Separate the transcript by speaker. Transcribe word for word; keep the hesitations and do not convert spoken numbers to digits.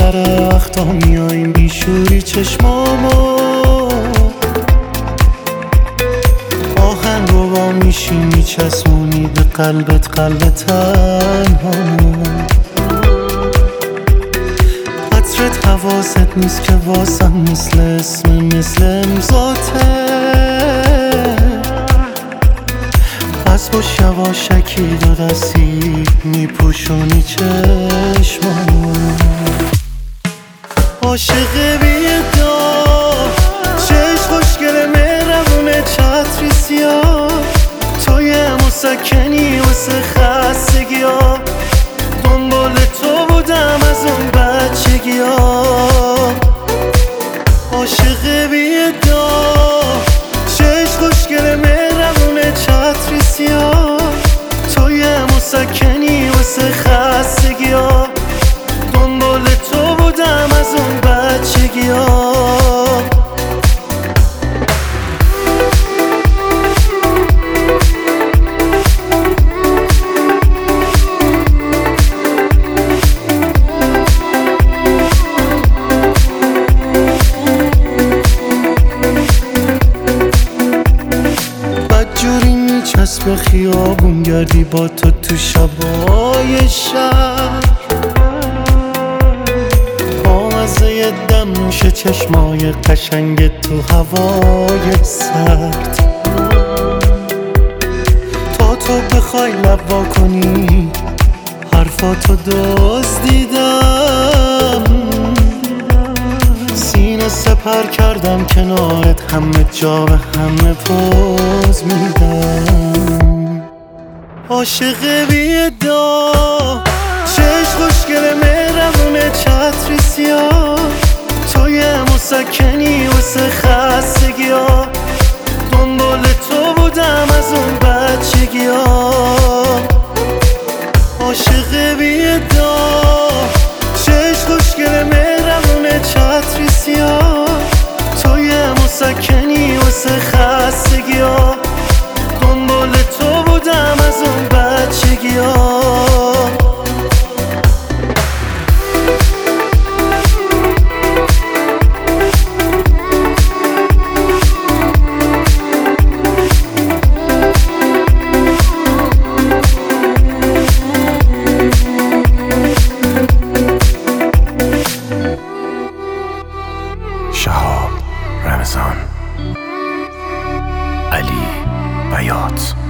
Speaker 1: بیشتره وقتا میاییم بیشوری چشمامو آهن رو با میشی میچسبونی به قلبت قلب تنهامو عطرت حواست نیست که واسم مثل اسم مثل امضاته از باش یواشکی دو دستی میپوشونی چشمامو عاشق بی‌ادعا چشم خوشگل مهربونه چتری سیاه توی مسکنی واسه خستگی‌ها دنبال تو بودم از اون بچگی‌ها عاشق بی‌ادعا چشم خوشگل مهربونه چتری سیاه توی مسکنی واسه خستگی‌ها دنبال تو بودم از اون بچگی‌ها بدجوری میچسب خیابون گردی با تو تو شبای شهر بامزه دم نوش چشمای قشنگ تو هوای سرد تا تو بخوای لب وا کنی حرفاتو دزدیدم سینه سپر کردم کنارت همه جا به همه پوز میدم عاشق بی‌ادعا چشم خوشگل مهربونه چتری سیاه توی مسکنی واسه خستگی‌ها دنبال تو بودم از اون بچگی‌ها عاشق بی‌ادعا چشم خوشگل مهربونه چتری سیاه توی مسکنی واسه خستگی‌ها دنبال تو بودم از اون بچگی‌ها
Speaker 2: شهاب رمضان علی بیات